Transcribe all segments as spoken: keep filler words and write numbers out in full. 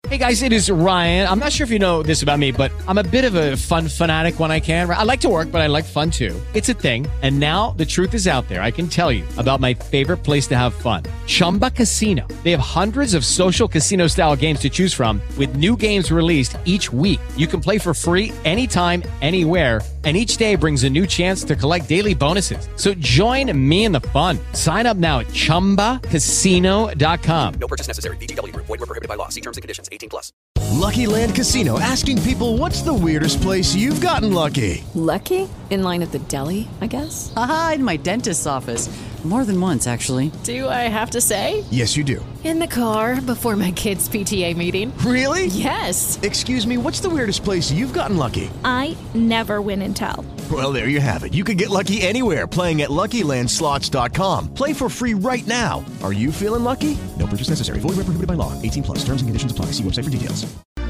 Hey guys, it is Ryan. I'm not sure if you know this about me, but I'm a bit of a fun fanatic when I can. I like to work, but I like fun too. It's a thing. And now the truth is out there. I can tell you about my favorite place to have fun. Chumba Casino. They have hundreds of social casino style games to choose from with new games released each week. You can play for free anytime, anywhere. And each day brings a new chance to collect daily bonuses. So join me in the fun. Sign up now at chumba casino dot com. No purchase necessary. V G W. Void where prohibited by law. See terms and conditions. eighteen plus. Lucky Land Casino, asking people, what's the weirdest place you've gotten lucky? Lucky? In line at the deli, I guess? Aha, in my dentist's office. More than once, actually. Do I have to say? Yes, you do. In the car before my kids' P T A meeting. Really? Yes. Excuse me, what's the weirdest place you've gotten lucky? I never win and tell. Well, there you have it. You can get lucky anywhere, playing at Lucky Land Slots dot com. Play for free right now. Are you feeling lucky? No purchase necessary. Void where prohibited by law. eighteen plus. Terms and conditions apply. See website for details.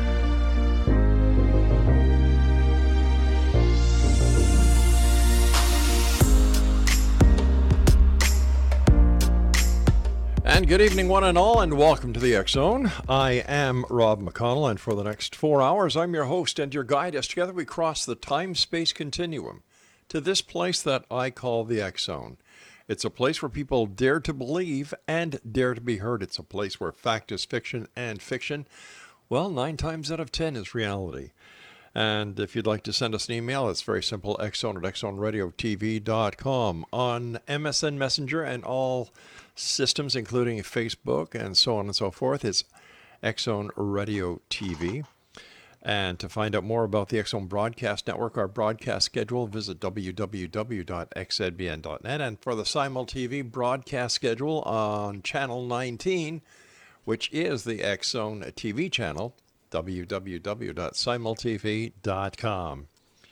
And good evening, one and all, and welcome to the X-Zone. I am Rob McConnell, and for the next four hours, I'm your host and your guide as together we cross the time-space continuum to this place that I call the X-Zone. It's a place where people dare to believe and dare to be heard. It's a place where fact is fiction and fiction, well, nine times out of ten is reality. And if you'd like to send us an email, it's very simple, xzone at x zone radio t v dot com. On M S N Messenger and all systems, including Facebook and so on and so forth, it's X-Zone Radio T V. And to find out more about the X-Zone Broadcast Network, our broadcast schedule, visit w w w dot x z b n dot net. And for the Simul T V broadcast schedule on Channel nineteen, which is the X-Zone T V channel, w w w dot simul t v dot com.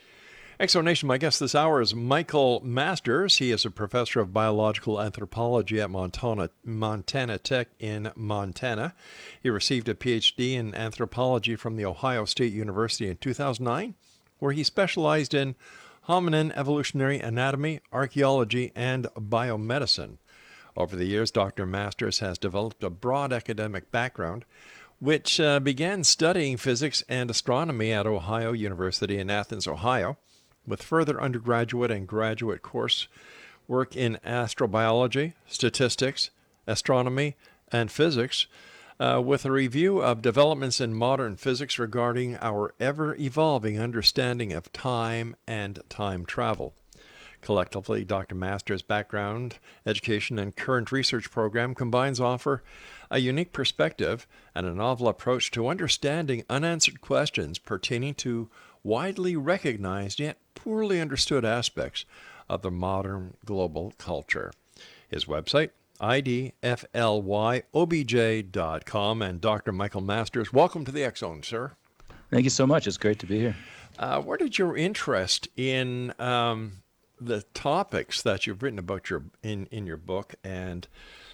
X-Zone Nation, my guest this hour is Michael Masters. He is a professor of biological anthropology at Montana, Montana Tech in Montana. He received a P H D in anthropology from the Ohio State University in two thousand nine, where he specialized in hominin evolutionary anatomy, archaeology, and biomedicine. Over the years, Doctor Masters has developed a broad academic background, which uh, began studying physics and astronomy at Ohio University in Athens, Ohio, with further undergraduate and graduate course work in astrobiology, statistics, astronomy, and physics, uh, with a review of developments in modern physics regarding our ever-evolving understanding of time and time travel. Collectively, Doctor Masters' background, education, and current research program combines offer a unique perspective and a novel approach to understanding unanswered questions pertaining to widely recognized yet poorly understood aspects of the modern global culture. His website, I D F L Y O B J dot com. And Doctor Michael Masters, welcome to the X-Zone, sir. Thank you so much. It's great to be here. Uh, where did your interest in um, the topics that you've written about your in, in your book? And,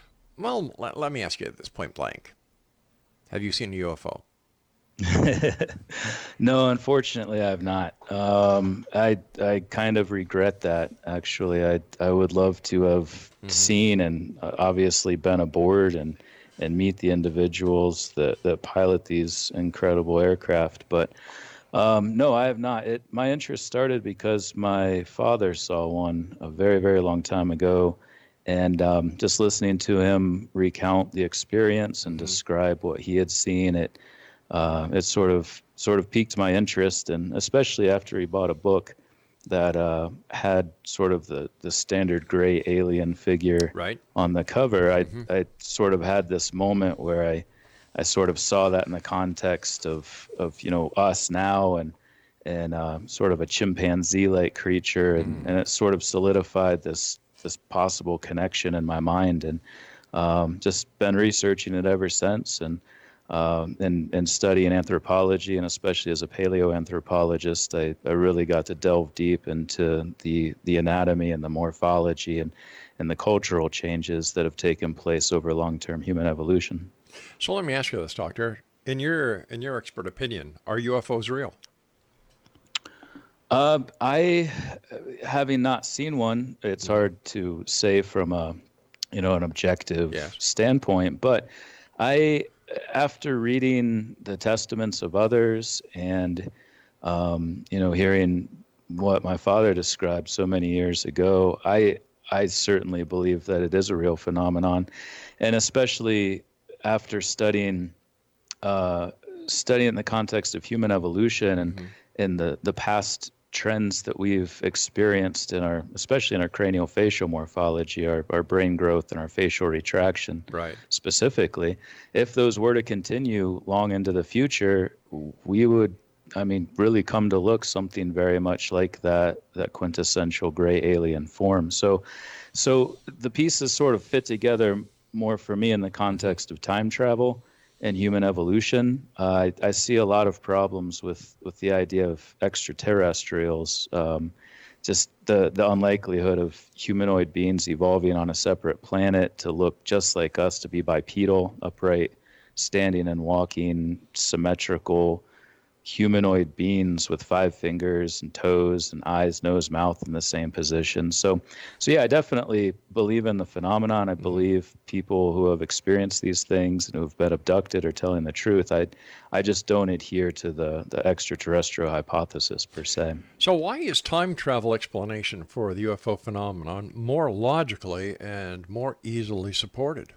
well, let, let me ask you this point blank. Have you seen a U F O? No, unfortunately, I have not. Um, I I kind of regret that. Actually, I I would love to have mm-hmm. seen and uh, obviously been aboard and and meet the individuals that, that pilot these incredible aircraft. But um, no, I have not. It my interest started because my father saw one a very very long time ago, and um, just listening to him recount the experience and mm-hmm. describe what he had seen, it. Uh, it sort of sort of piqued my interest, and especially after he bought a book that uh, had sort of the, the standard gray alien figure right. on the cover. Mm-hmm. I I sort of had this moment where I I sort of saw that in the context of, of you know us now and and uh, sort of a chimpanzee-like creature, and, mm. and it sort of solidified this this possible connection in my mind, and um, just been researching it ever since. And Um, and, and studying anthropology, and especially as a paleoanthropologist, I, I really got to delve deep into the, the anatomy and the morphology and, and the cultural changes that have taken place over long-term human evolution. So let me ask you this, Doctor. In your in your expert opinion, are U F Os real? Uh, I, having not seen one, it's hard to say from a, you know, an objective yes. standpoint, but I after reading the testaments of others and, um, you know, hearing what my father described so many years ago, I I certainly believe that it is a real phenomenon, and especially after studying uh, studying in the context of human evolution and mm-hmm. in the the past trends that we've experienced in our, especially in our craniofacial morphology, our, our brain growth and our facial retraction, right. specifically, if those were to continue long into the future, we would, I mean, really come to look something very much like that, that quintessential gray alien form. So, so the pieces sort of fit together more for me in the context of time travel and human evolution. Uh, I, I see a lot of problems with, with the idea of extraterrestrials, um, just the, the unlikelihood of humanoid beings evolving on a separate planet to look just like us, to be bipedal, upright, standing and walking, symmetrical, humanoid beings with five fingers and toes and eyes, nose, mouth in the same position. So, so yeah, I definitely believe in the phenomenon. I believe people who have experienced these things and who have been abducted are telling the truth. I, I just don't adhere to the, the extraterrestrial hypothesis per se. So why is time travel explanation for the U F O phenomenon more logically and more easily supported?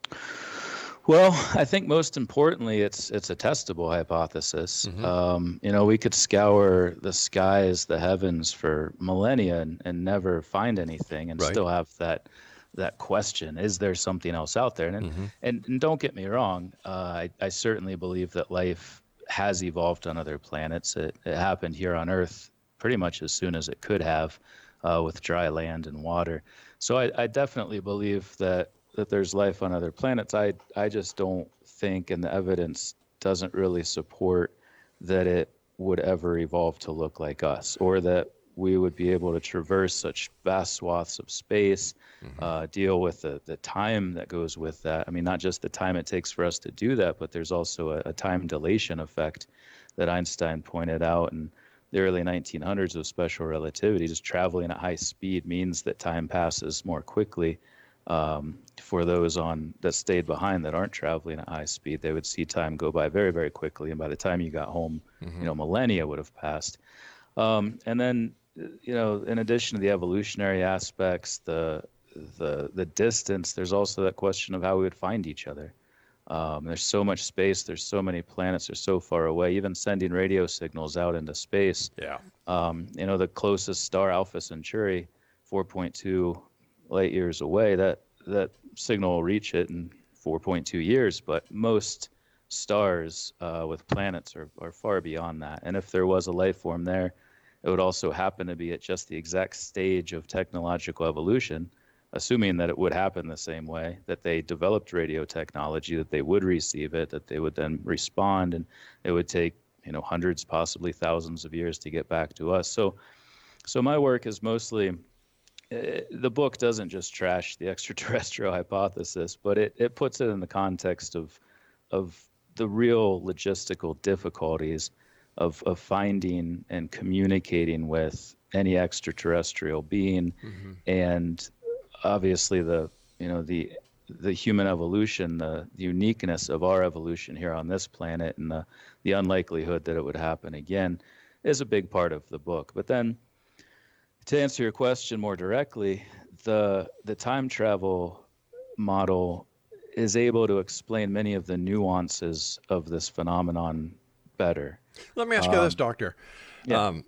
Well, I think most importantly, it's it's a testable hypothesis. Mm-hmm. Um, you know, we could scour the skies, the heavens for millennia and, and never find anything, and right. still have that that question: is there something else out there? And mm-hmm. and, and don't get me wrong, uh, I, I certainly believe that life has evolved on other planets. It, it happened here on Earth pretty much as soon as it could have, uh, with dry land and water. So I, I definitely believe that. that there's life on other planets. I I just don't think, and the evidence doesn't really support that it would ever evolve to look like us, or that we would be able to traverse such vast swaths of space, mm-hmm. uh, deal with the, the time that goes with that. I mean, not just the time it takes for us to do that, but there's also a, a time dilation effect that Einstein pointed out in the early nineteen hundreds of special relativity. Just traveling at high speed means that time passes more quickly. Um, for those on that stayed behind that aren't traveling at high speed, they would see time go by very, very quickly. And by the time you got home, mm-hmm. you know, millennia would have passed. Um, and then, you know, in addition to the evolutionary aspects, the the the distance, there's also that question of how we would find each other. Um, there's so much space. There's so many planets. They're so far away. Even sending radio signals out into space. Yeah. Um, you know, the closest star, Alpha Centauri, four point two light years away, that that signal will reach it in four point two years, but most stars uh, with planets are, are far beyond that. And if there was a life form there, it would also happen to be at just the exact stage of technological evolution, assuming that it would happen the same way, that they developed radio technology, that they would receive it, that they would then respond, and it would take, you know, hundreds, possibly thousands of years to get back to us. So, so my work is mostly, the book doesn't just trash the extraterrestrial hypothesis, but it, it puts it in the context of of the real logistical difficulties of, of finding and communicating with any extraterrestrial being, mm-hmm. and obviously the you know the the human evolution, the, the uniqueness of our evolution here on this planet, and the the unlikelihood that it would happen again is a big part of the book. But then, to answer your question more directly, the the time travel model is able to explain many of the nuances of this phenomenon better. Let me ask you um, this, Doctor. Yeah. Um,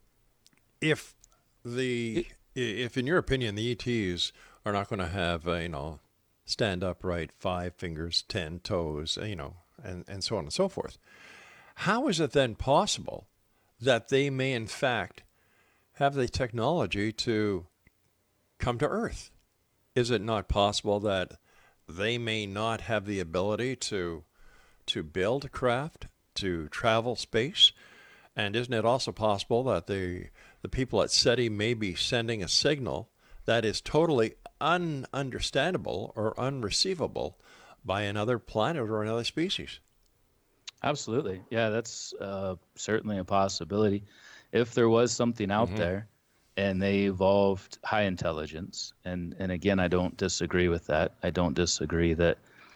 if the if in your opinion the E Ts are not going to have uh, you know stand upright, five fingers, ten toes, you know, and and so on and so forth, how is it then possible that they may in fact have the technology to come to Earth? Is it not possible that they may not have the ability to to build a craft, to travel space? And isn't it also possible that the the people at SETI may be sending a signal that is totally ununderstandable or unreceivable by another planet or another species? Absolutely. Yeah, that's uh, certainly a possibility. If there was something out mm-hmm. there and they evolved high intelligence, and, and again, I don't disagree with that. I don't disagree that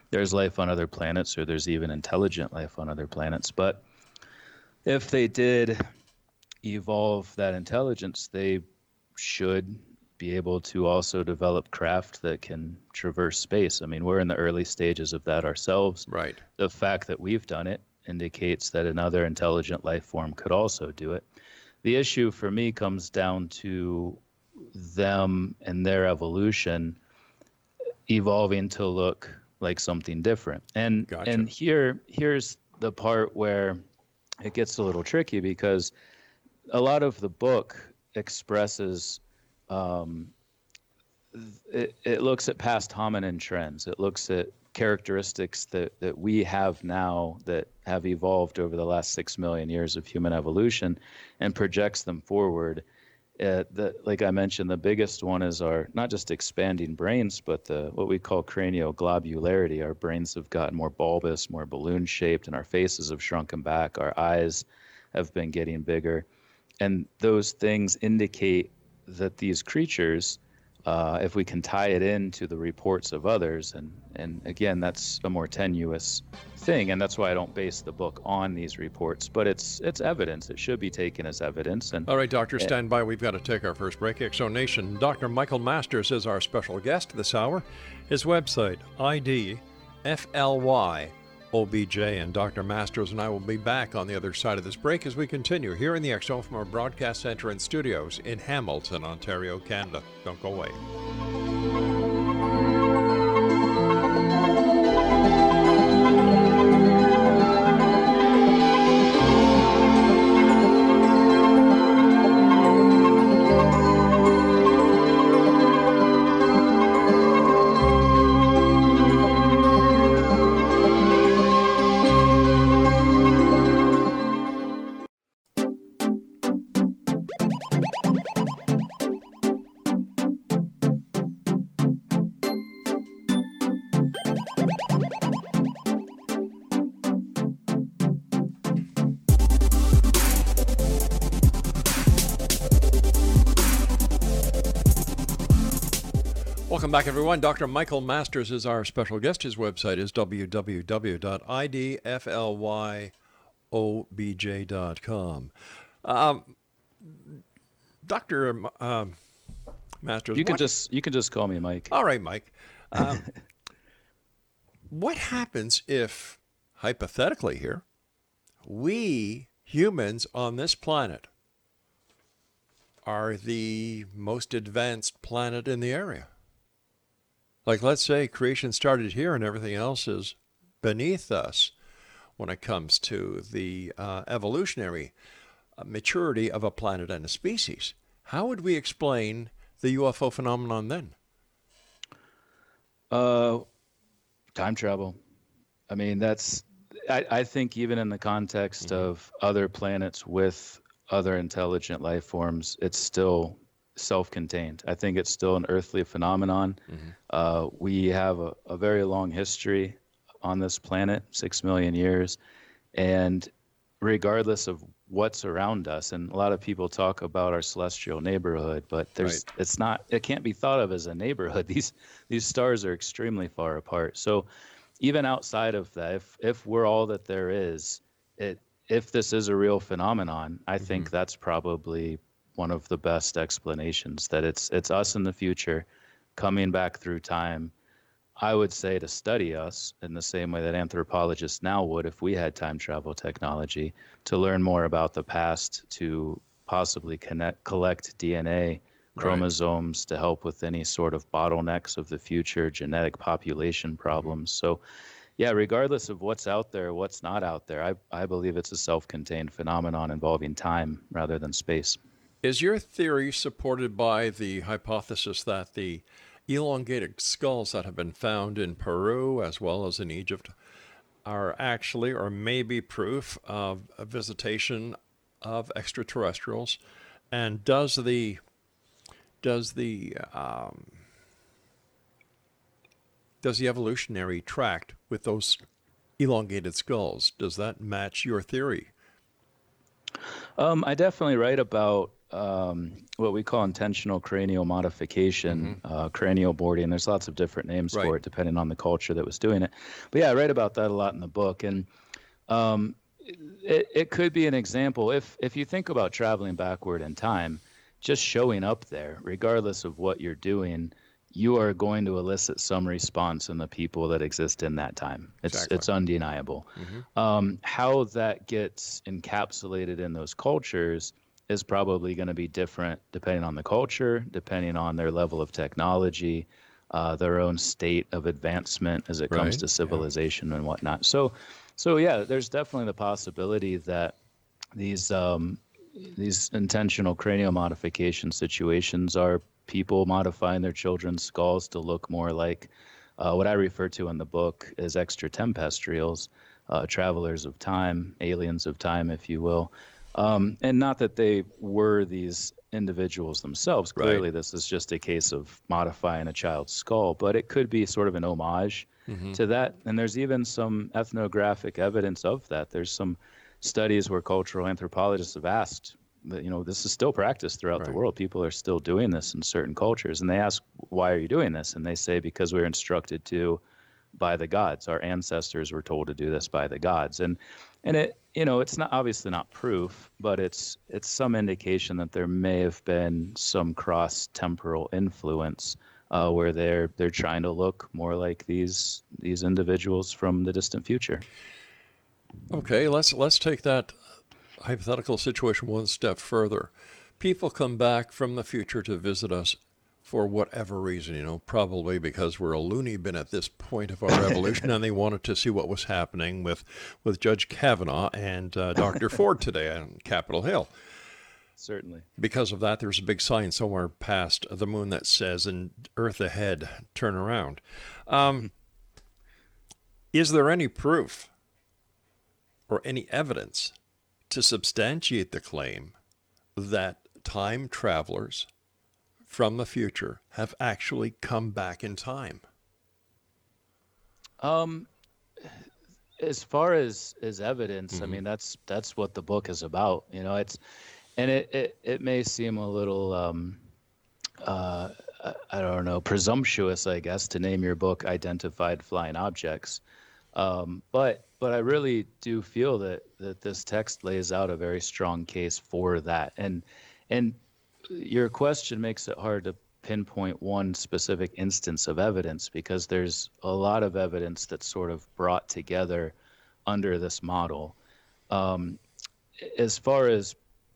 there's life on other planets, or there's even intelligent life on other planets. But if they did evolve that intelligence, they should be able to also develop craft that can traverse space. I mean, we're in the early stages of that ourselves. Right. The fact that we've done it indicates that another intelligent life form could also do it. The issue for me comes down to them and their evolution evolving to look like something different. And Gotcha. and here here's the part where it gets a little tricky, because a lot of the book expresses um, it, it looks at past hominin trends. It looks at characteristics that, that we have now that have evolved over the last six million years of human evolution, and projects them forward. Uh, the, like I mentioned, the biggest one is our not just expanding brains, but the what we call cranioglobularity. Our brains have gotten more bulbous, more balloon-shaped, and our faces have shrunken back. Our eyes have been getting bigger. And those things indicate that these creatures, uh, if we can tie it into the reports of others, and, and again, that's a more tenuous thing, and that's why I don't base the book on these reports, but it's it's evidence. It should be taken as evidence. And all right, Doctor, stand by. We've got to take our first break. X Zone Nation. Doctor Michael Masters is our special guest this hour. His website, I D F L Y O B J, and Doctor Masters and I will be back on the other side of this break as we continue here in the X Zone from our broadcast center and studios in Hamilton, Ontario, Canada. Don't go away. Welcome back, everyone. Doctor Michael Masters is our special guest. His website is w w w dot i d f l y o b j dot com. Um, Doctor Um, Masters, you can what, just you can just call me Mike. All right, Mike. Um, what happens if, hypothetically here, we humans on this planet are the most advanced planet in the area? Like, let's say creation started here and everything else is beneath us when it comes to the uh, evolutionary uh, maturity of a planet and a species. How would we explain the U F O phenomenon then? Uh, time travel. I mean, that's, I, I think even in the context mm-hmm. of other planets with other intelligent life forms, it's still self-contained. I think it's still an earthly phenomenon. Mm-hmm. Uh, we have a, a very long history on this planet, six million years, and regardless of what's around us, and a lot of people talk about our celestial neighborhood, but there's right. it's not, it can't be thought of as a neighborhood. These these stars are extremely far apart. So even outside of that, if if we're all that there is, it if this is a real phenomenon, I mm-hmm. think that's probably one of the best explanations, that it's it's us in the future coming back through time. I would say to study us in the same way that anthropologists now would if we had time travel technology, to learn more about the past, to possibly connect, collect D N A, chromosomes right. to help with any sort of bottlenecks of the future, genetic population problems. So yeah, regardless of what's out there, what's not out there, I, I believe it's a self-contained phenomenon involving time rather than space. Is your theory supported by the hypothesis that the elongated skulls that have been found in Peru as well as in Egypt are actually or maybe proof of a visitation of extraterrestrials? And does the does the um, does the evolutionary tract with those elongated skulls, does that match your theory? Um, I definitely write about um, what we call intentional cranial modification, mm-hmm. uh, cranial boarding. There's lots of different names right. for it depending on the culture that was doing it. But yeah, I write about that a lot in the book. And um, it, it could be an example. If, if you think about traveling backward in time, just showing up there, regardless of what you're doing, you are going to elicit some response in the people that exist in that time. It's exactly. it's undeniable. Mm-hmm. Um, how that gets encapsulated in those cultures is probably going to be different depending on the culture, depending on their level of technology, uh, their own state of advancement as it right. comes to civilization yeah. and whatnot. So, so yeah, there's definitely the possibility that these um, these intentional cranial modification situations are people modifying their children's skulls to look more like uh, what I refer to in the book as extraterrestrials, uh, travelers of time, aliens of time, if you will. Um, and not that they were these individuals themselves. Clearly, right. this is just a case of modifying a child's skull, but it could be sort of an homage mm-hmm. to that. And there's even some ethnographic evidence of that. There's some studies where cultural anthropologists have asked, you know, this is still practiced throughout right. the world. People are still doing this in certain cultures. And they ask, why are you doing this? And they say, because we're instructed to by the gods. Our ancestors were told to do this by the gods. And and it, you know, it's not obviously not proof, but it's it's some indication that there may have been some cross-temporal influence uh, where they're they're trying to look more like these these individuals from the distant future. Okay, let's let's take that hypothetical situation one step further. People come back from the future to visit us for whatever reason, you know, probably because we're a loony bin at this point of our evolution, and they wanted to see what was happening with, with Judge Kavanaugh and uh, Doctor Ford today on Capitol Hill. Certainly. Because of that, there's a big sign somewhere past the moon that says, "And Earth ahead, turn around." Um, is there any proof or any evidence to substantiate the claim that time travelers from the future have actually come back in time? Um, as far as, as evidence, mm-hmm. I mean, that's, that's what the book is about, you know, it's, and it, it, it may seem a little, um, uh, I don't know, presumptuous, I guess, to name your book Identified Flying Objects. Um, but, but I really do feel that, that this text lays out a very strong case for that. And, and, your question makes it hard to pinpoint one specific instance of evidence because there's a lot of evidence that's sort of brought together under this model. Um, as far as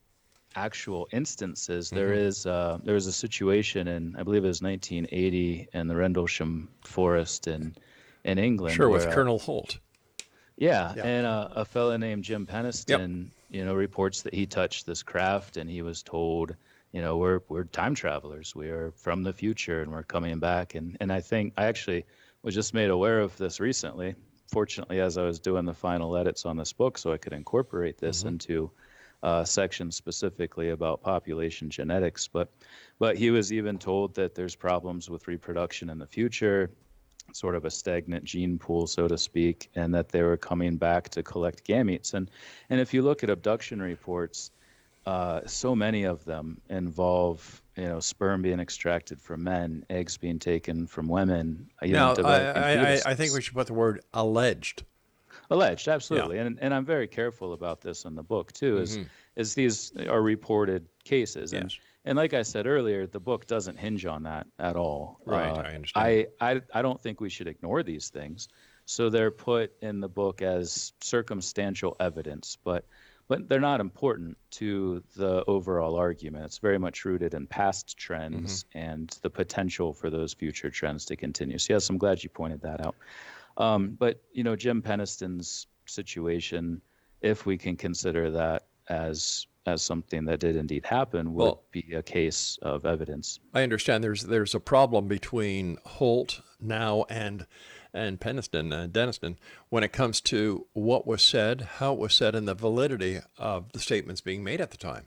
actual instances, mm-hmm. there is uh, there was a situation in, I believe it was nineteen eighty in the Rendlesham Forest in in England. Sure, where, with Colonel Holt. Yeah, yeah. and uh, a fellow named Jim Penniston, yep. you know, reports that he touched this craft and he was told, you know, we're we're time travelers. We are from the future and we're coming back. And, and I think I actually was just made aware of this recently, fortunately, as I was doing the final edits on this book so I could incorporate this mm-hmm. into a section specifically about population genetics. But but he was even told that there's problems with reproduction in the future, sort of a stagnant gene pool, so to speak, and that they were coming back to collect gametes. And and if you look at abduction reports, Uh, so many of them involve, you know, sperm being extracted from men, eggs being taken from women. You now, know, I, I, I think we should put the word alleged. Alleged, absolutely. Yeah. And and I'm very careful about this in the book, too, is, mm-hmm. is these are reported cases. And, yes. and like I said earlier, the book doesn't hinge on that at all. Right, uh, I understand. I, I, I don't think we should ignore these things. So they're put in the book as circumstantial evidence, but but they're not important to the overall argument. It's very much rooted in past trends mm-hmm. and the potential for those future trends to continue. So yes, I'm glad you pointed that out. Um, but, you know, Jim Penniston's situation, if we can consider that as as something that did indeed happen, would well, be a case of evidence. I understand there's there's a problem between Holt now and and Penniston, uh, Denniston, when it comes to what was said, how it was said, and the validity of the statements being made at the time.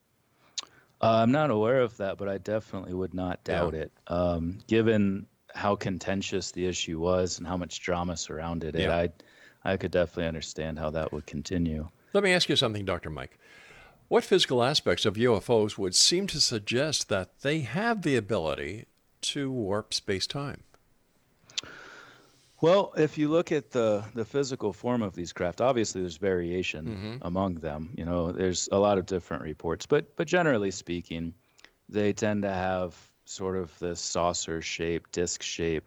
Uh, I'm not aware of that, but I definitely would not doubt yeah. it. Um, given how contentious the issue was and how much drama surrounded it, yeah. I I could definitely understand how that would continue. Let me ask you something, Doctor Mike. What physical aspects of U F Os would seem to suggest that they have the ability to warp space-time? Well, if you look at the, the physical form of these craft, obviously there's variation mm-hmm. among them. You know, there's a lot of different reports, but but generally speaking, they tend to have sort of this saucer shape, disc shape.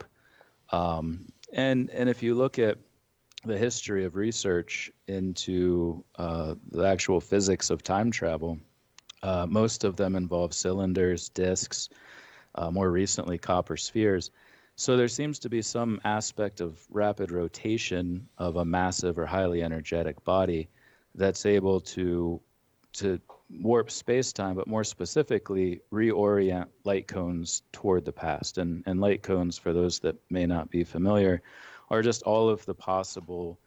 Um, and and if you look at the history of research into uh, the actual physics of time travel, uh, most of them involve cylinders, discs, uh, more recently copper spheres. So there seems to be some aspect of rapid rotation of a massive or highly energetic body that's able to to warp space-time, but more specifically reorient light cones toward the past. And, and light cones, for those that may not be familiar, are just all of the possible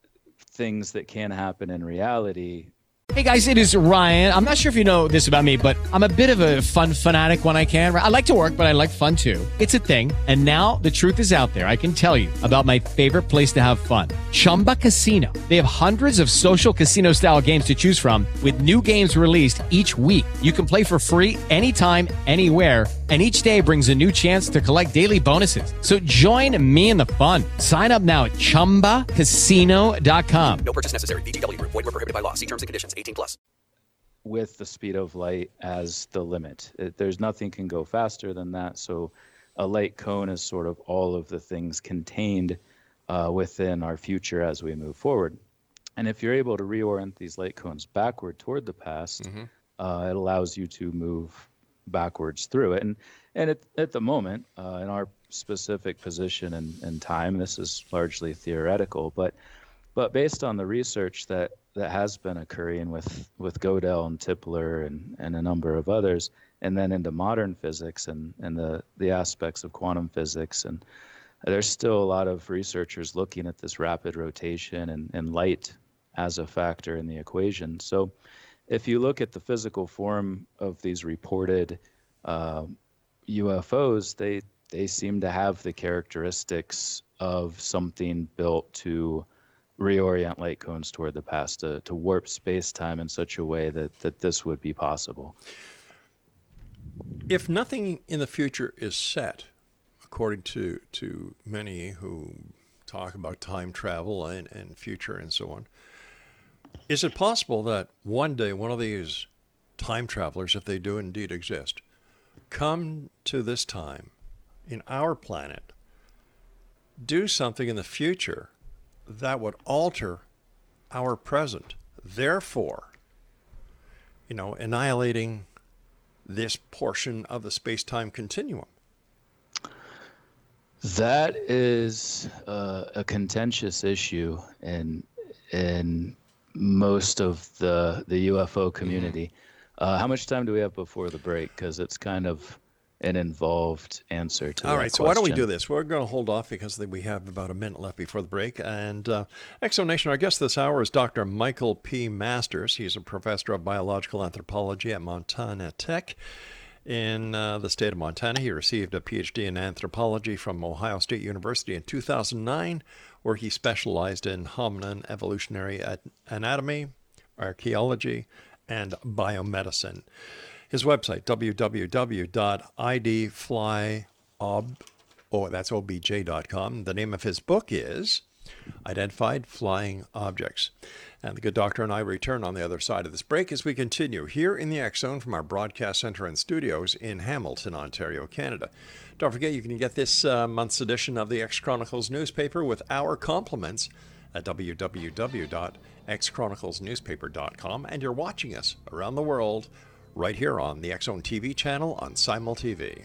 things that can happen in reality. Hey guys, it is Ryan. I'm not sure if you know this about me, but I'm a bit of a fun fanatic when I can. I like to work, but I like fun too. It's a thing. And now the truth is out there. I can tell you about my favorite place to have fun. Chumba Casino. They have hundreds of social casino style games to choose from with new games released each week. You can play for free anytime, anywhere. And each day brings a new chance to collect daily bonuses. So join me in the fun. Sign up now at chumba casino dot com. No purchase necessary. V G W. Void where prohibited by law. See terms and conditions. eighteen plus. With the speed of light as the limit. It, there's nothing can go faster than that. So a light cone is sort of all of the things contained uh, within our future as we move forward. And if you're able to reorient these light cones backward toward the past, mm-hmm. uh, it allows you to move backwards through it. And and at, at the moment, uh, in our specific position and, and time, this is largely theoretical, but but based on the research that, that has been occurring with, with Gödel and Tipler and, and a number of others, and then into modern physics and, and the, the aspects of quantum physics, and there's still a lot of researchers looking at this rapid rotation and, and light as a factor in the equation. So if you look at the physical form of these reported uh, U F Os, they they seem to have the characteristics of something built to reorient light cones toward the past, to, to warp space-time in such a way that, that this would be possible. If nothing in the future is set, according to, to many who talk about time travel and, and future and so on, is it possible that one day one of these time travelers, if they do indeed exist, come to this time in our planet, do something in the future that would alter our present, therefore, you know, annihilating this portion of the space-time continuum? That is uh, a contentious issue in in most of the the U F O community. Mm-hmm. Uh, how much time do we have before the break? Because it's kind of an involved answer to All that right, so question. why don't we do this? We're going to hold off because we have about a minute left before the break. And uh, X Zone Nation, our guest this hour is Doctor Michael P. Masters. He's a professor of biological anthropology at Montana Tech in uh, the state of Montana. He received a P H D in anthropology from Ohio State University in two thousand nine, where he specialized in hominin evolutionary anatomy, archaeology, and biomedicine. His website, w w w dot i d fly ob, oh, that's O B J dot com. The name of his book is Identified Flying Objects. And the good doctor and I return on the other side of this break as we continue here in the X Zone from our broadcast center and studios in Hamilton, Ontario, Canada. Don't forget, you can get this uh, month's edition of the X Chronicles newspaper with our compliments at w w w dot x chronicles newspaper dot com. And you're watching us around the world right here on the X Zone T V channel on Simul T V.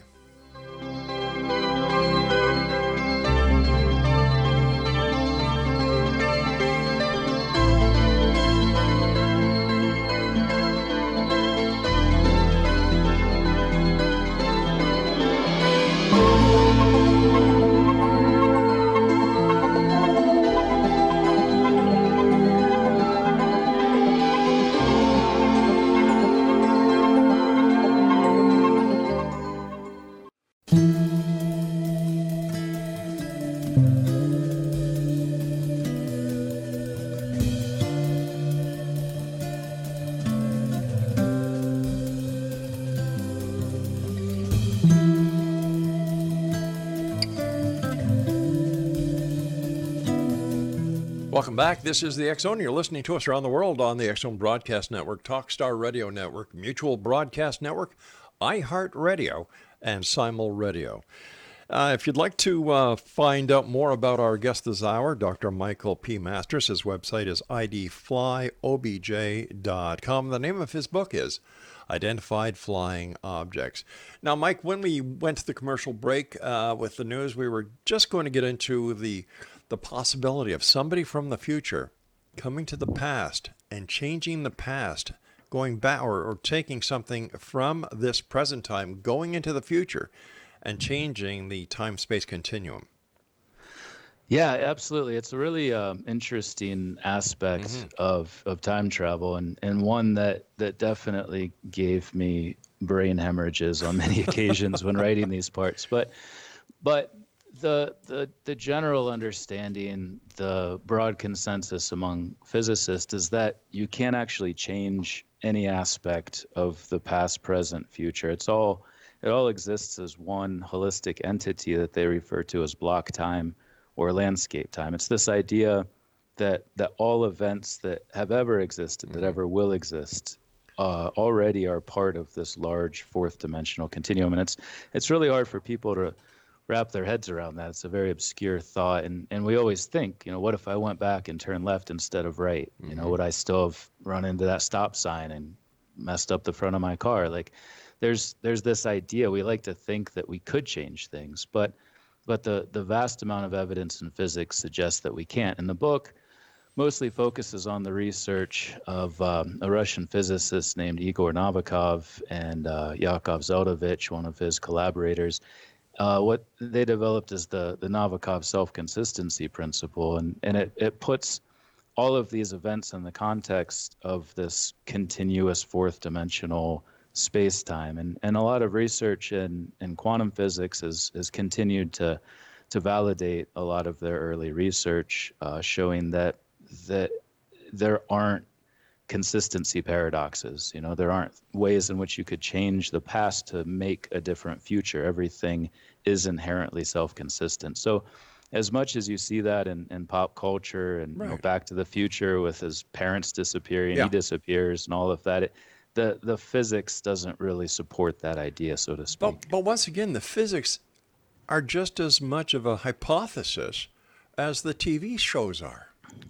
Welcome back. This is the X Zone. You're listening to us around the world on the X Zone Broadcast Network, Talkstar Radio Network, Mutual Broadcast Network, iHeartRadio, and Simul Radio. Uh, if you'd like to uh, find out more about our guest this hour, Doctor Michael P. Masters, his website is I D fly O B J dot com. The name of his book is Identified Flying Objects. Now, Mike, when we went to the commercial break uh, with the news, we were just going to get into the the possibility of somebody from the future coming to the past and changing the past, going back or, or taking something from this present time, going into the future, and changing the time-space continuum. Yeah, absolutely. It's a really um, interesting aspect mm-hmm. of, of time travel, and, and one that, that definitely gave me brain hemorrhages on many occasions when writing these parts. But but the, the the general understanding, the broad consensus among physicists is that you can't actually change any aspect of the past, present, future. It's all it all exists as one holistic entity that they refer to as block time or landscape time. It's this idea that that all events that have ever existed, mm-hmm. that ever will exist, uh, already are part of this large fourth dimensional continuum. And it's it's really hard for people to wrap their heads around that. It's a very obscure thought. And, and we always think, you know, what if I went back and turned left instead of right? Mm-hmm. You know, would I still have run into that stop sign and messed up the front of my car? Like, there's there's this idea. We like to think that we could change things, but But the, the vast amount of evidence in physics suggests that we can't. And the book mostly focuses on the research of um, a Russian physicist named Igor Novikov and uh, Yakov Zeldovich, one of his collaborators. Uh, what they developed is the, the Novikov self-consistency principle, and, and it, it puts all of these events in the context of this continuous fourth-dimensional space-time, and and a lot of research in, in quantum physics has, has continued to to validate a lot of their early research, uh, showing that that there aren't consistency paradoxes. You know, there aren't ways in which you could change the past to make a different future. Everything is inherently self-consistent. So, as much as you see that in, in pop culture and right. you know, Back to the Future with his parents disappearing, yeah. he disappears, and all of that. It, The the physics doesn't really support that idea, so to speak. But, but once again, the physics are just as much of a hypothesis as the T V shows are.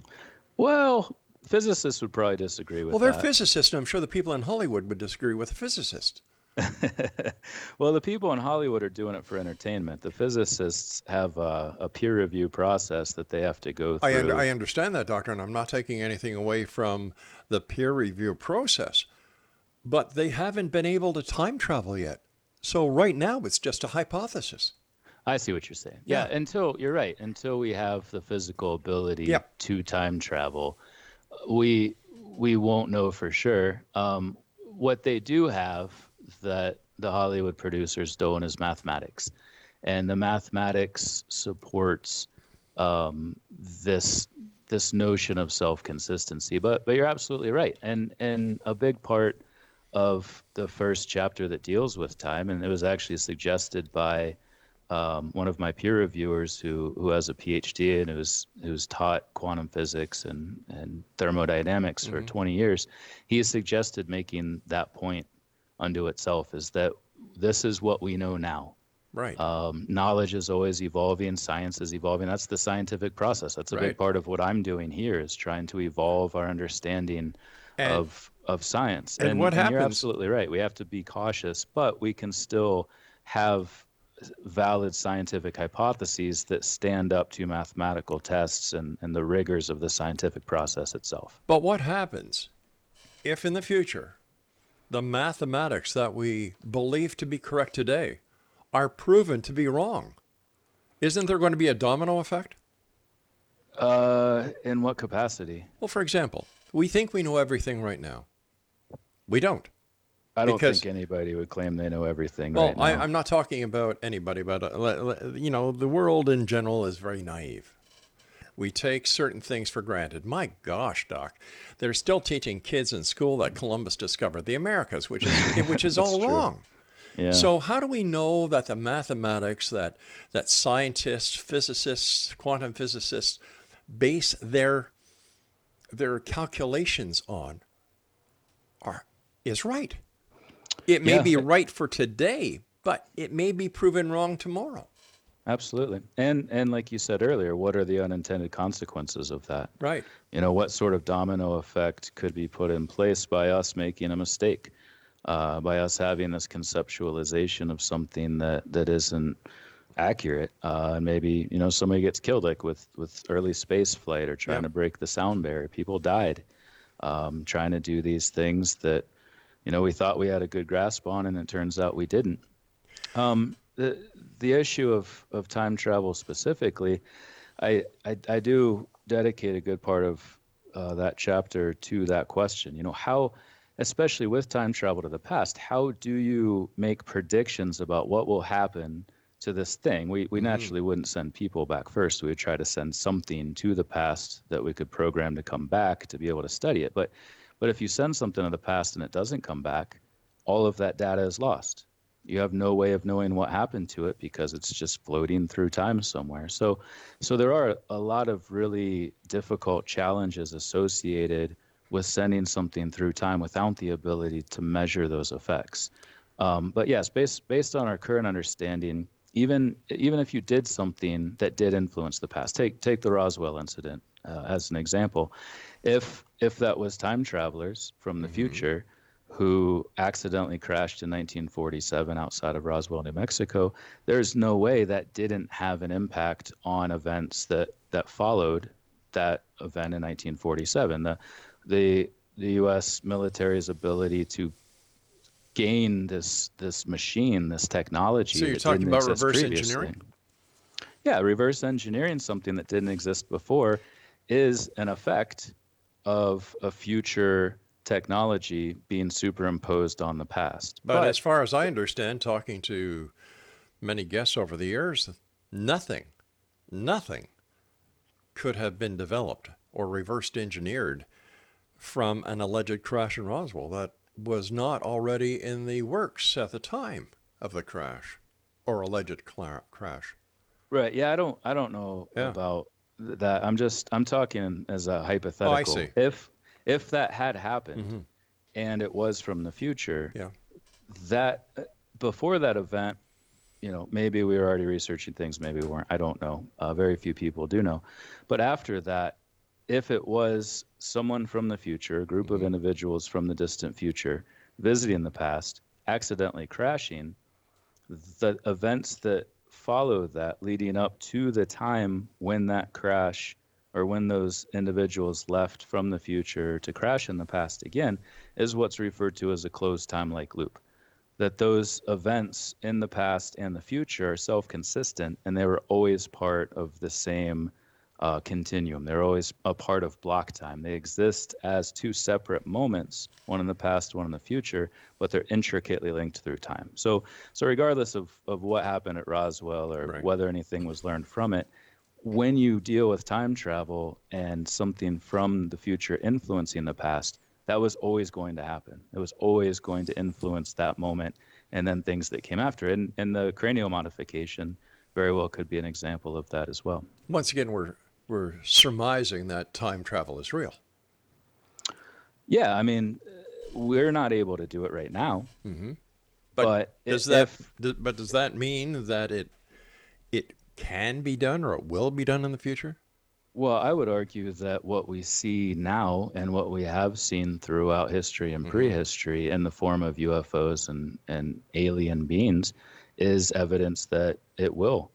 Well, physicists would probably disagree with that. Well, they're that. physicists, and I'm sure the people in Hollywood would disagree with a physicist. Well, the people in Hollywood are doing it for entertainment. The physicists have a, a peer review process that they have to go through. I, un- I understand that, Doctor, and I'm not taking anything away from the peer review process. But they haven't been able to time travel yet. So right now, it's just a hypothesis. I see what you're saying. Yeah, yeah. until, you're right, until we have the physical ability yep. to time travel, we we won't know for sure. Um, what they do have that the Hollywood producers don't is mathematics. And the mathematics supports um, this this notion of self-consistency. But but you're absolutely right. And and a big part of the first chapter that deals with time, and it was actually suggested by um, one of my peer reviewers who who has a P H D and who's who's taught quantum physics and and thermodynamics mm-hmm. for twenty years. He has suggested making that point unto itself, is that this is what we know now. Right. Um, knowledge is always evolving. Science is evolving. That's the scientific process. That's a right. big part of what I'm doing here, is trying to evolve our understanding and, of of science. And, and what happens? And you're absolutely right. We have to be cautious, but we can still have valid scientific hypotheses that stand up to mathematical tests and, and the rigors of the scientific process itself. But what happens if in the future the mathematics that we believe to be correct today are proven to be wrong? Isn't there going to be a domino effect? Uh, in what capacity? Well, for example, we think we know everything right now. We don't. I don't because, think anybody would claim they know everything well, right now. I, I'm not talking about anybody, but, uh, you know, the world in general is very naive. We take certain things for granted. My gosh, Doc, they're still teaching kids in school that Columbus discovered the Americas, which is which is all true. wrong. Yeah. So how do we know that the mathematics that that scientists, physicists, quantum physicists base their their calculations on are is right. It may Yeah. be right for today, but it may be proven wrong tomorrow. Absolutely. And and like you said earlier, what are the unintended consequences of that? Right. You know, what sort of domino effect could be put in place by us making a mistake, uh, by us having this conceptualization of something that, that isn't accurate, uh, and maybe, you know, somebody gets killed, like with, with early space flight or trying Yeah. to break the sound barrier. People died um, trying to do these things that, you know, we thought we had a good grasp on, and it turns out we didn't. Um, the the issue of, of time travel specifically, I, I I do dedicate a good part of uh, that chapter to that question. You know, how, especially with time travel to the past, how do you make predictions about what will happen to this thing? We we naturally wouldn't send people back first. We would try to send something to the past that we could program to come back to be able to study it. But but if you send something to the past and it doesn't come back, all of that data is lost. You have no way of knowing what happened to it because it's just floating through time somewhere. So, so there are a lot of really difficult challenges associated with sending something through time without the ability to measure those effects. Um, but yes, based based on our current understanding, even even if you did something that did influence the past, take take the Roswell incident uh, as an example. If if that was time travelers from the future who accidentally crashed in nineteen forty-seven outside of Roswell, New Mexico, there's no way that didn't have an impact on events that, that followed that event in nineteen forty-seven. The, the, the U S military's ability to gain this this machine, this technology. So you're that talking didn't about exist reverse previously. engineering? Yeah, reverse engineering something that didn't exist before is an effect of a future technology being superimposed on the past. But, as far as I understand, talking to many guests over the years, nothing, nothing could have been developed or reversed engineered from an alleged crash in Roswell that was not already in the works at the time of the crash or alleged cla- crash. Right. Yeah, I don't I don't know Yeah. about th- that. I'm just I'm talking as a hypothetical. Oh, I see. If if that had happened and it was from the future, Yeah. that before that event, you know, maybe we were already researching things, maybe we weren't. I don't know. Uh, very few people do know. But after that, if it was someone from the future, a group of individuals from the distant future visiting the past, accidentally crashing, the events that follow that leading up to the time when that crash or when those individuals left from the future to crash in the past again is what's referred to as a closed time-like loop. That those events in the past and the future are self-consistent, and they were always part of the same uh, continuum. They're always a part of block time. They exist as two separate moments, one in the past, one in the future, but they're intricately linked through time. So, so regardless of, of what happened at Roswell or Right. whether anything was learned from it, when you deal with time travel and something from the future influencing the past, that was always going to happen. It was always going to influence that moment and then things that came after. And, and the cranial modification very well could be an example of that as well. Once again, we're we're surmising that time travel is real. Yeah, I mean, we're not able to do it right now. But, But does i- that if- th- but does that mean that it it can be done or it will be done in the future? Well, I would argue that what we see now and what we have seen throughout history and prehistory in the form of U F Os and, and alien beings is evidence that it will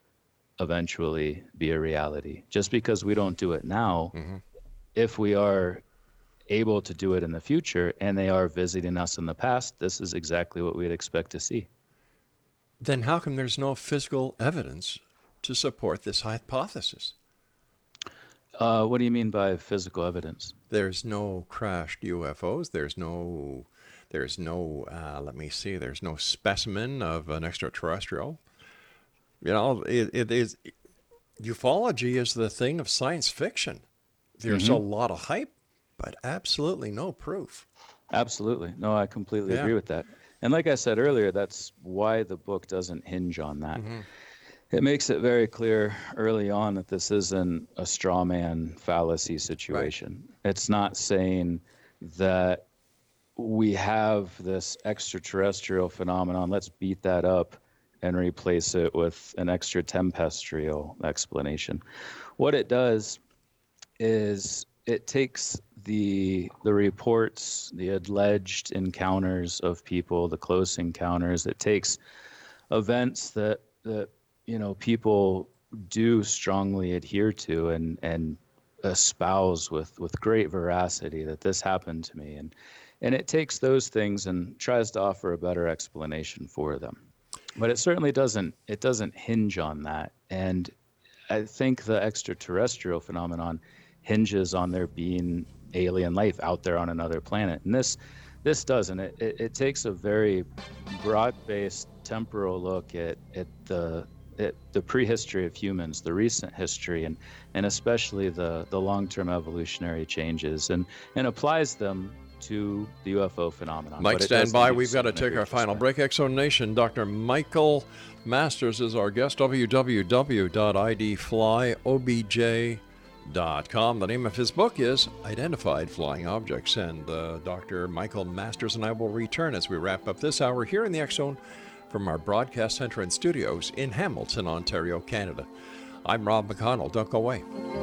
eventually be a reality. Just because we don't do it now, if we are able to do it in the future and they are visiting us in the past, this is exactly what we'd expect to see. Then how come there's no physical evidence to support this hypothesis? Uh, what do you mean by physical evidence? There's no crashed U F Os. There's no, there's no. Uh, let me see. There's no specimen of an extraterrestrial. You know, it, it is. Ufology is the thing of science fiction. There's a lot of hype, but absolutely no proof. Absolutely. No, I completely Yeah. agree with that. And like I said earlier, that's why the book doesn't hinge on that. it makes it very clear early on that this isn't a straw man fallacy situation. Right. It's not saying that we have this extraterrestrial phenomenon, let's beat that up and replace it with an extraterrestrial explanation. What it does is it takes the the reports, the alleged encounters of people, the close encounters, it takes events that that you know people do strongly adhere to and and espouse with with great veracity that this happened to me, and and it takes those things and tries to offer a better explanation for them. But it certainly doesn't it doesn't hinge on that. And I think the extraterrestrial phenomenon hinges on there being alien life out there on another planet, and this this doesn't. It it, it takes a very broad-based temporal look at at the at the prehistory of humans, the recent history, and and especially the the long-term evolutionary changes, and and applies them to the U F O phenomenon. Mike, stand by. We've got to take our final break. X Zone Nation, Doctor Michael Masters is our guest. w w w dot i d fly o b j dot com. The name of his book is Identified Flying Objects. And uh, Doctor Michael Masters and I will return as we wrap up this hour here in the X Zone from our broadcast center and studios in Hamilton, Ontario, Canada. I'm Rob McConnell. Don't go away.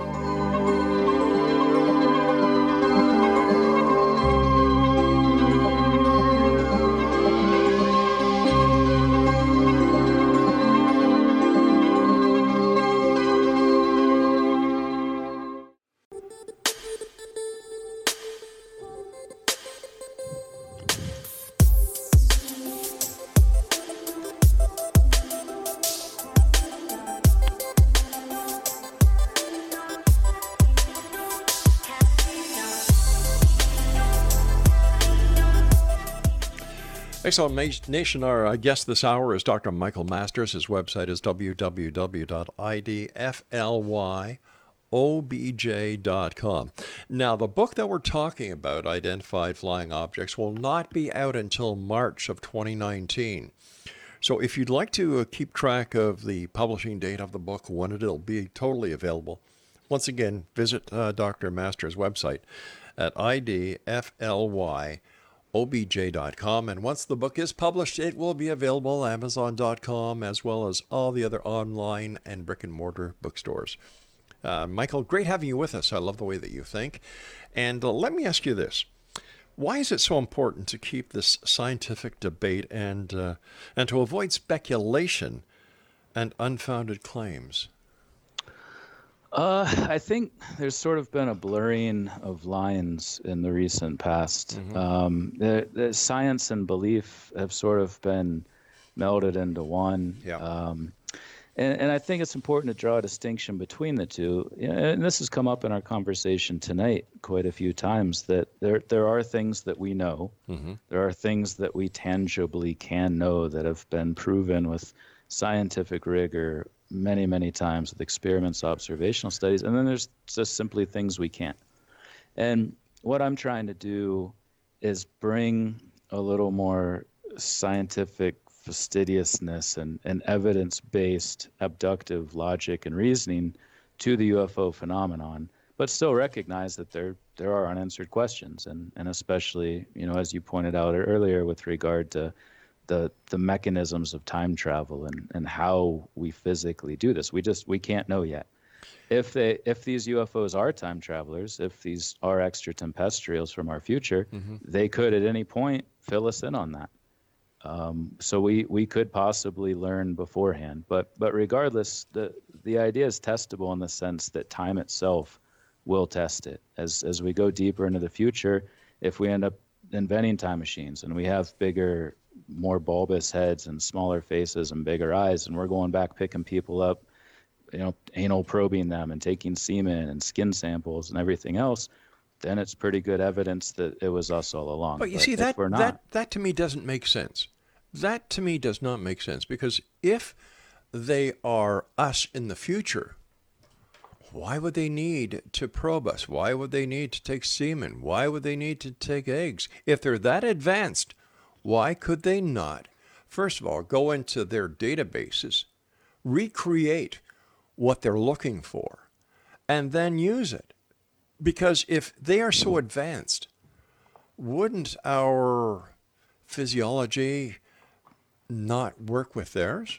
X Zone Nation, our guest this hour is Doctor Michael Masters. His website is w w w dot i d fly o b j dot com. Now, the book that we're talking about, Identified Flying Objects, will not be out until March of twenty nineteen. So if you'd like to uh, keep track of the publishing date of the book, when it'll be totally available, once again, visit uh, Doctor Masters' website at i d fly o b j dot com, and once the book is published, it will be available amazon dot com as well as all the other online and brick and mortar bookstores. Uh, Michael, great having you with us. I love the way that you think. And uh, let me ask you this. Why is it so important to keep this scientific debate and uh, and to avoid speculation and unfounded claims? Uh, I think there's sort of been a blurring of lines in the recent past. Mm-hmm. Um, the, the science and belief have sort of been melded into one. Yeah. Um, and, and I think it's important to draw a distinction between the two. And this has come up in our conversation tonight quite a few times, that there there are things that we know. Mm-hmm. There are things that we tangibly can know that have been proven with scientific rigor many, many times with experiments, observational studies, and then there's just simply things we can't. And what I'm trying to do is bring a little more scientific fastidiousness and, and evidence-based abductive logic and reasoning to the U F O phenomenon, but still recognize that there there are unanswered questions, and, and especially, you know, as you pointed out earlier with regard to the the mechanisms of time travel and, and how we physically do this. We just we can't know yet. If they if these U F Os are time travelers, if these are extraterrestrials from our future, mm-hmm. they could at any point fill us in on that. Um, so we, we could possibly learn beforehand. But but regardless, the the idea is testable in the sense that time itself will test it. As as we go deeper into the future, if we end up inventing time machines and we have bigger, more bulbous heads and smaller faces and bigger eyes, and we're going back picking people up, you know, anal probing them and taking semen and skin samples and everything else, then it's pretty good evidence that it was us all along. But you but see, that, not, that that to me doesn't make sense. That to me does not make sense, because if they are us in the future, why would they need to probe us? Why would they need to take semen? Why would they need to take eggs? If they're that advanced, why could they not, first of all, go into their databases, recreate what they're looking for, and then use it. Because if they are so advanced, wouldn't our physiology not work with theirs?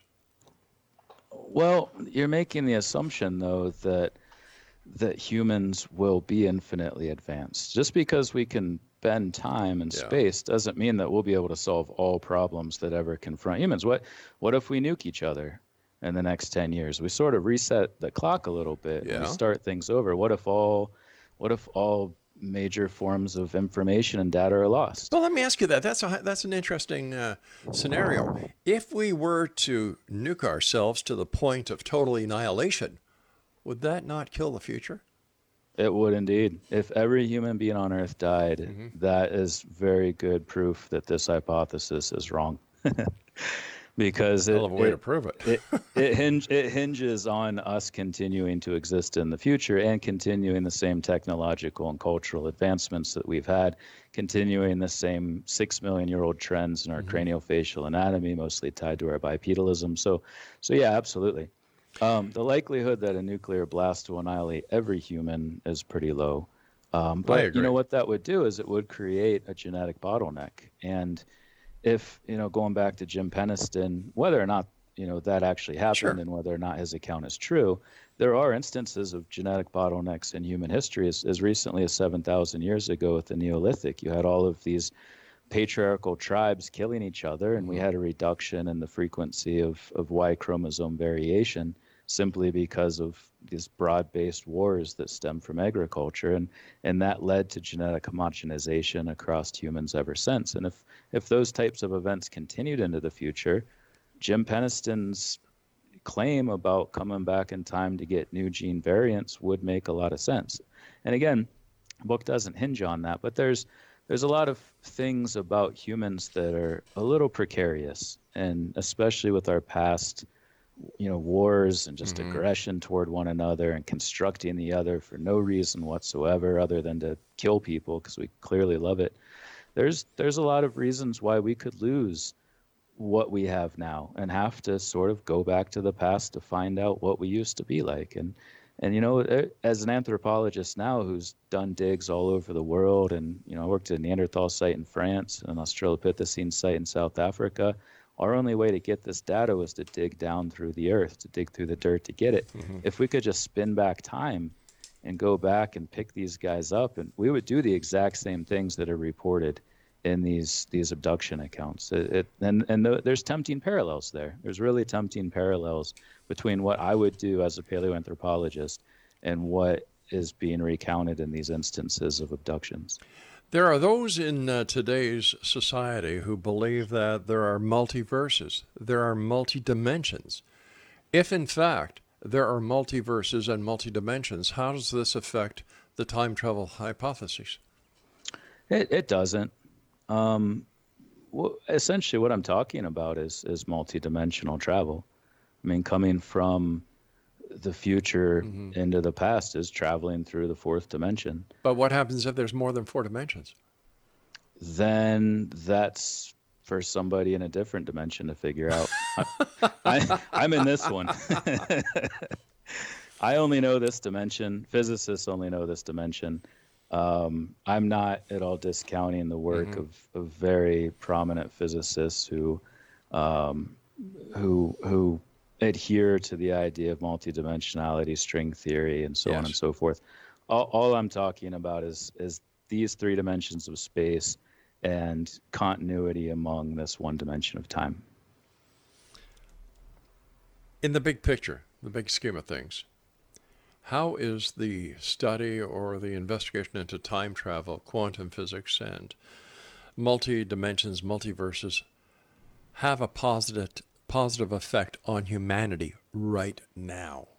Well, you're making the assumption, though, that that humans will be infinitely advanced. Just because we can bend time and Yeah. space doesn't mean that we'll be able to solve all problems that ever confront humans. What what if we nuke each other in the next ten years? We sort of reset the clock a little bit. And Yeah. we start things over. What if all what if all major forms of information and data are lost? Well, let me ask you that. That's a that's an interesting uh, scenario. If we were to nuke ourselves to the point of total annihilation, would that not kill the future? It would indeed. If every human being on Earth died, Mm-hmm. that is very good proof that this hypothesis is wrong. Because it, Hell of a way it, to prove it. it, it, hinge, it hinges on us continuing to exist in the future and continuing the same technological and cultural advancements that we've had, continuing the same six million year old trends in our Mm-hmm. craniofacial anatomy, mostly tied to our bipedalism. So, so yeah, absolutely. Um, the likelihood that a nuclear blast will annihilate every human is pretty low. Um, but agree. you know what that would do is it would create a genetic bottleneck. And if, you know, going back to Jim Peniston, whether or not, you know, that actually happened Sure. and whether or not his account is true, there are instances of genetic bottlenecks in human history. As, as recently as seven thousand years ago with the Neolithic, you had all of these patriarchal tribes killing each other, and we had a reduction in the frequency of, of Y chromosome variation simply because of these broad-based wars that stem from agriculture, and and that led to genetic homogenization across humans ever since. And if if those types of events continued into the future, Jim Peniston's claim about coming back in time to get new gene variants would make a lot of sense. And again, the book doesn't hinge on that, but there's there's a lot of things about humans that are a little precarious, and especially with our past, you know, wars and just Mm-hmm. aggression toward one another and constructing the other for no reason whatsoever other than to kill people because we clearly love it. There's there's a lot of reasons why we could lose what we have now and have to sort of go back to the past to find out what we used to be like. And and you know, as an anthropologist now who's done digs all over the world, and you know, I worked at a Neanderthal site in France and an Australopithecine site in South Africa. Our only way to get this data was to dig down through the earth, to dig through the dirt to get it. Mm-hmm. If we could just spin back time and go back and pick these guys up, and we would do the exact same things that are reported in these these abduction accounts. It, it, and and the, there's tempting parallels there. There's really tempting parallels between what I would do as a paleoanthropologist and what is being recounted in these instances of abductions. There are those in uh, today's society who believe that there are multiverses, there are multi-dimensions. If, in fact, there are multiverses and multi-dimensions, how does this affect the time travel hypothesis? It it doesn't. Um, well, essentially, what I'm talking about is is multidimensional travel. I mean, coming from the future Mm-hmm. into the past is traveling through the fourth dimension. But what happens if there's more than four dimensions? Then that's for somebody in a different dimension to figure out. I, I'm in this one. I only know this dimension. Physicists only know this dimension. Um, I'm not at all discounting the work Mm-hmm. of, of very prominent physicists who, um, who, who adhere to the idea of multidimensionality, string theory, and so on Yes. and so forth. All, all I'm talking about is is these three dimensions of space and continuity among this one dimension of time. In the big picture, the big scheme of things, how is the study or the investigation into time travel, quantum physics, and multi-dimensions, multiverses have a positive positive effect on humanity right now?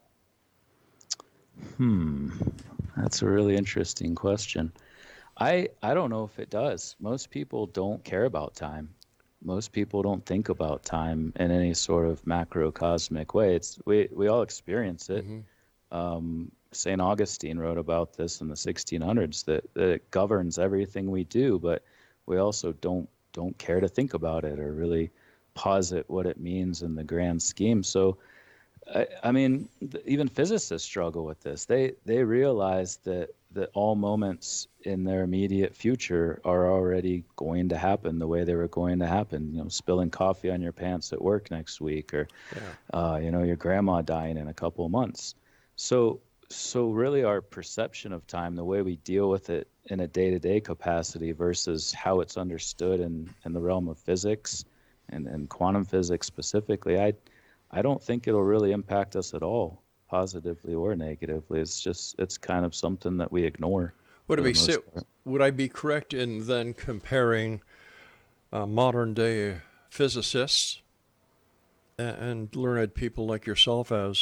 Hmm, that's a really interesting question. I I don't know if it does. Most people don't care about time. Most people don't think about time in any sort of macrocosmic way. It's we we all experience it. Um, Saint Augustine wrote about this in the sixteen hundreds that, that it governs everything we do, but we also don't don't care to think about it or really posit what it means in the grand scheme. So I, I mean, th- even physicists struggle with this. They they realize that that all moments in their immediate future are already going to happen the way they were going to happen. You know, spilling coffee on your pants at work next week, or Yeah. uh, you know, your grandma dying in a couple of months. So so really, our perception of time, the way we deal with it in a day-to-day capacity versus how it's understood in, in the realm of physics and, and quantum physics specifically, I I don't think it'll really impact us at all, positively or negatively. It's just, it's kind of something that we ignore. Would, it for the be, most si- part. would I be correct in then comparing uh, modern day physicists and, and learned people like yourself as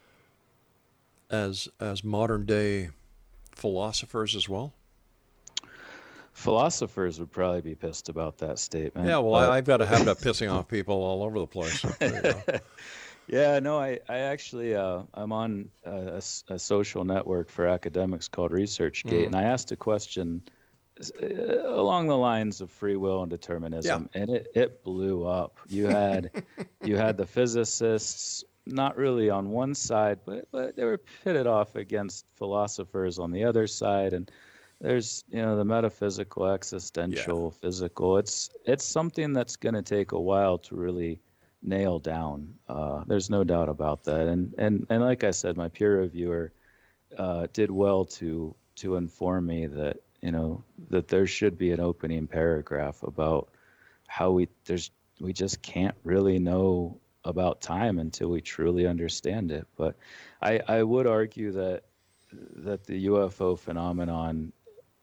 as as modern day philosophers as well? Philosophers would probably be pissed about that statement. Yeah, well, but- I, I've got a habit of pissing off people all over the place. There you go. Yeah, no, I, I actually, uh, I'm on a, a s- a social network for academics called ResearchGate, and I asked a question uh, along the lines of free will and determinism, and it, it blew up. You had you had the physicists not really on one side, but, but they were pitted off against philosophers on the other side, and there's, you know, the metaphysical, existential, physical. It's it's something that's going to take a while to really nail down. Uh, there's no doubt about that. And and and like I said, my peer reviewer uh, did well to to inform me that, you know, that there should be an opening paragraph about how we there's we just can't really know about time until we truly understand it. But I I would argue that that the U F O phenomenon,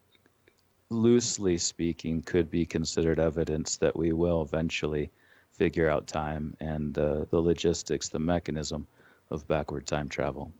loosely speaking, could be considered evidence that we will eventually figure out time and uh, the logistics, the mechanism of backward time travel.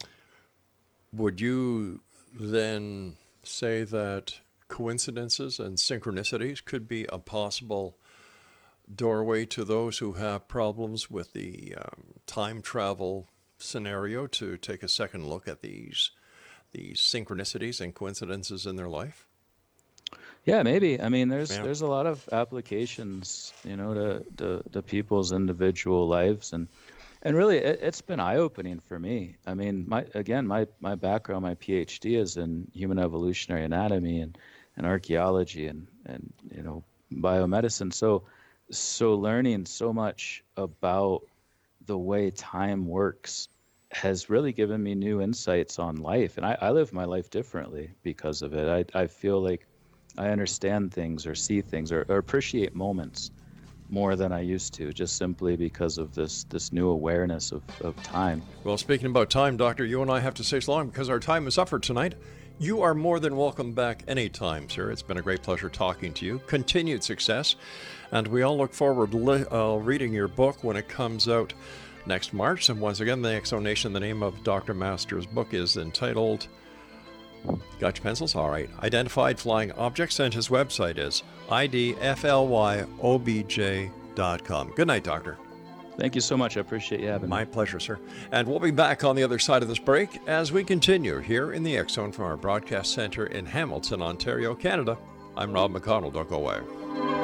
Would you then say that coincidences and synchronicities could be a possible doorway to those who have problems with the um, time travel scenario to take a second look at these these synchronicities and coincidences in their life? Yeah, maybe. I mean, there's Yeah. there's a lot of applications, you know, to to, to people's individual lives, and and really, it, it's been eye-opening for me. I mean, my again, my my background, my PhD is in human evolutionary anatomy and, and archaeology and and you know biomedicine. So so learning so much about the way time works has really given me new insights on life, and I, I live my life differently because of it. I I feel like I understand things or see things or, or appreciate moments more than I used to, just simply because of this this new awareness of, of time. Well, speaking about time, Doctor, you and I have to say so long because our time is up for tonight. You are more than welcome back anytime, sir. It's been a great pleasure talking to you. Continued success. And we all look forward to li- uh, reading your book when it comes out next March. And once again, the X O Nation, the name of Doctor Masters' book is entitled, got your pencils? All right. Identified Flying Objects, and his website is I D F L Y O B J dot com. Good night, Doctor. Thank you so much. I appreciate you having me. My pleasure, sir. And we'll be back on the other side of this break as we continue here in the X Zone from our broadcast center in Hamilton, Ontario, Canada. I'm Rob McConnell. Don't go away.